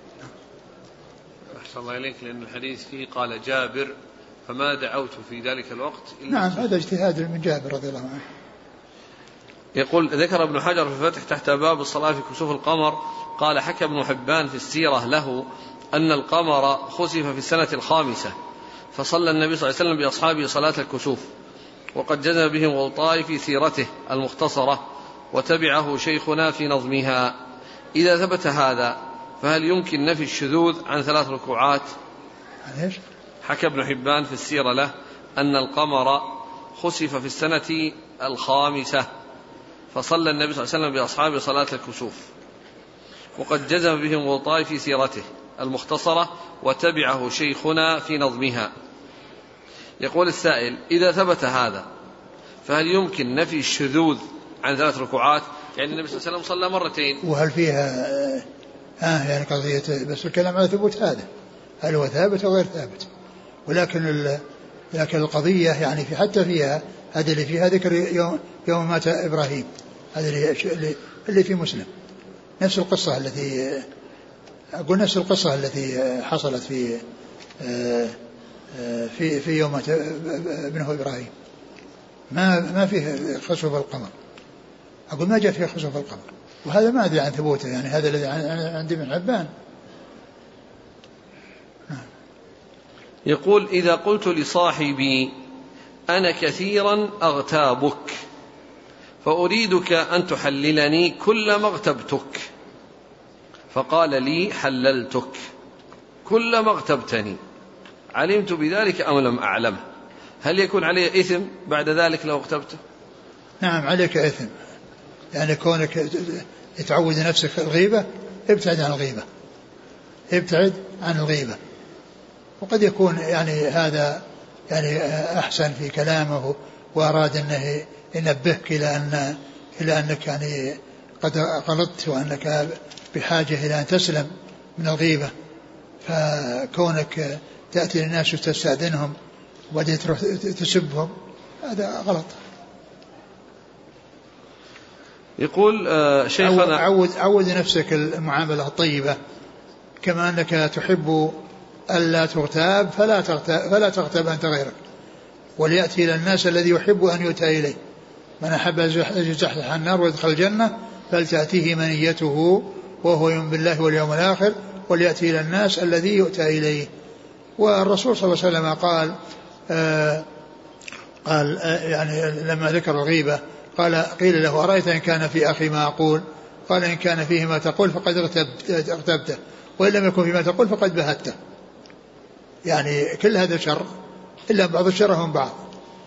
أحسن الله إليك، لأن الحديث فيه قال جابر: فما دعوت في ذلك الوقت إلا. نعم هذا اجتهاد من جابر رضي الله عنه. يقول: ذكر ابن حجر في الفتح تحت باب الصلاة في كسوف القمر قال: حكى ابن حبان في السيرة له أن القمر خسف في السنة الخامسة، فصلى النبي صلى الله عليه وسلم بأصحابه صلاة الكسوف، وقد جزم بهم غلطاي في سيرته المختصرة، وتبعه شيخنا في نظمها. إذا ثبت هذا فهل يمكن نفي الشذوذ عن 3 ركوعات؟ حكى ابن حبان في السيرة له أن القمر خسف في السنة الخامسة، فصلى النبي صلى الله عليه وسلم بأصحابه صلاة الكسوف، وقد جزم بهم غلطاي في سيرته المختصرة، وتبعه شيخنا في نظمها. يقول السائل: إذا ثبت هذا فهل يمكن نفي الشذوذ عن 3 ركوعات؟ يعني النبي صلى الله عليه وسلم صلى مرتين، وهل فيها يعني قضية بس الكلام على ثبوت هذا، هل هو ثابت أو غير ثابت؟ لكن القضية يعني في حتى فيها هذا اللي فيها ذكر يوم مات إبراهيم، هذا اللي في مسلم، نفس القصة التي أقول نفس القصة التي حصلت في يوم مات ابنه إبراهيم، ما فيه خسوف القمر، أقول ما جاء فيه خسوف القمر، وهذا ما أدري عن ثبوته، يعني هذا الذي عندي من حبان. يقول: إذا قلت لصاحبي: أنا كثيرا أغتابك، فأريدك أن تحللني كلما اغتبتك، فقال لي: حللتك كلما اغتبتني، علمت بذلك أم لم أعلم؟ هل يكون علي إثم بعد ذلك لو اغتبته؟ نعم عليك إثم، يعني كونك تعود نفسك الغيبة، ابتعد عن الغيبة. وقد يكون يعني هذا يعني أحسن في كلامه، وأراد أنه ينبهك إلى أنك يعني قد غلطت، وأنك بحاجة إلى أن تسلم من الغيبة، فكونك تأتي للناس وتستأذنهم وبعدين تروح تسبهم هذا غلط. يقول شيخنا: عود نفسك المعاملة الطيبة، كما أنك تحب ألا تغتاب فلا تغتاب أنت غيرك، وليأتي إلى الناس الذي يحب أن يؤتى إليه، من أحب أن يزحزح النار ويدخل الجنة فلتأتيه منيته وهو يؤمن بالله واليوم الآخر وليأتي إلى الناس الذي يؤتى إليه. والرسول صلى الله عليه وسلم قال يعني لما ذكر الغيبة قيل له: أرأيت إن كان في أخي ما أقول؟ قال: إن كان فيه ما تقول فقد اغتبته، وإن لم يكن فيما تقول فقد بهته. يعني كل هذا شر، إلا بعض الشر هم بعض.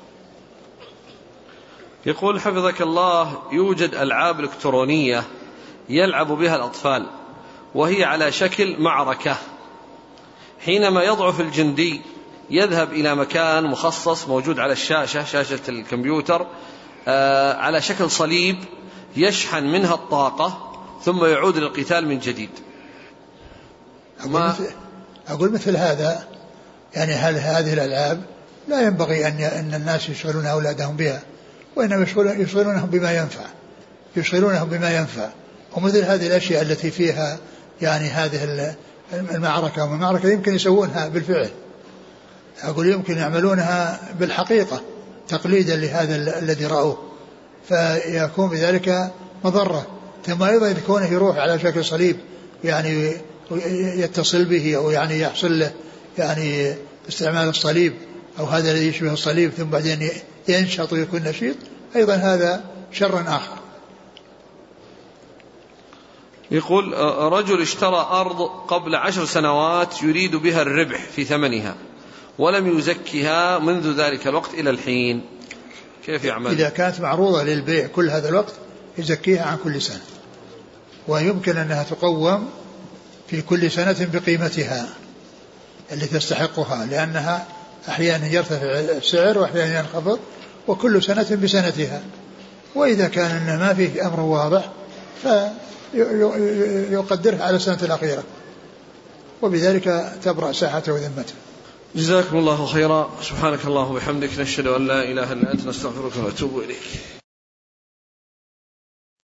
يقول حفظك الله: يوجد ألعاب إلكترونية يلعب بها الأطفال وهي على شكل معركة، حينما يضعف الجندي يذهب إلى مكان مخصص موجود على الشاشة، شاشة الكمبيوتر، على شكل صليب يشحن منها الطاقة ثم يعود للقتال من جديد. أقول مثل هذا يعني هل هذه الألعاب لا ينبغي أن الناس يشغلون أولادهم بها، وإنما يشغلونهم بما ينفع. ومثل هذه الأشياء التي فيها يعني هذه المعركة والمعركة يمكن يسوونها بالفعل، أقول يمكن يعملونها بالحقيقة تقليدا لهذا الذي رأوه، فيكون بذلك مضرة. ثم أيضا يكونه يروح على شكل صليب يعني يتصل به أو يعني يحصل له يعني استعمال الصليب أو هذا الذي يشبه الصليب ثم بعدين ينشط ويكون نشيط، أيضا هذا شر آخر. يقول رجل اشترى أرض قبل 10 سنوات يريد بها الربح في ثمنها ولم يزكها منذ ذلك الوقت إلى الحين، كيف يعمل؟ إذا كانت معروضة للبيع كل هذا الوقت يزكيها عن كل سنة، ويمكن أنها تقوم في كل سنة بقيمتها اللي تستحقها، لأنها أحيانا يرتفع السعر وأحيانا ينخفض، وكل سنة بسنتها. وإذا كان أنه ما فيه أمر واضح فيقدرها على السنة الأخيرة، وبذلك تبرأ ساحته وذمته. جزاكم الله خيرا. سبحانك اللهم وبحمدك، نشهد أن لا إله إلا أنت، نستغفرك ونتوب إليك.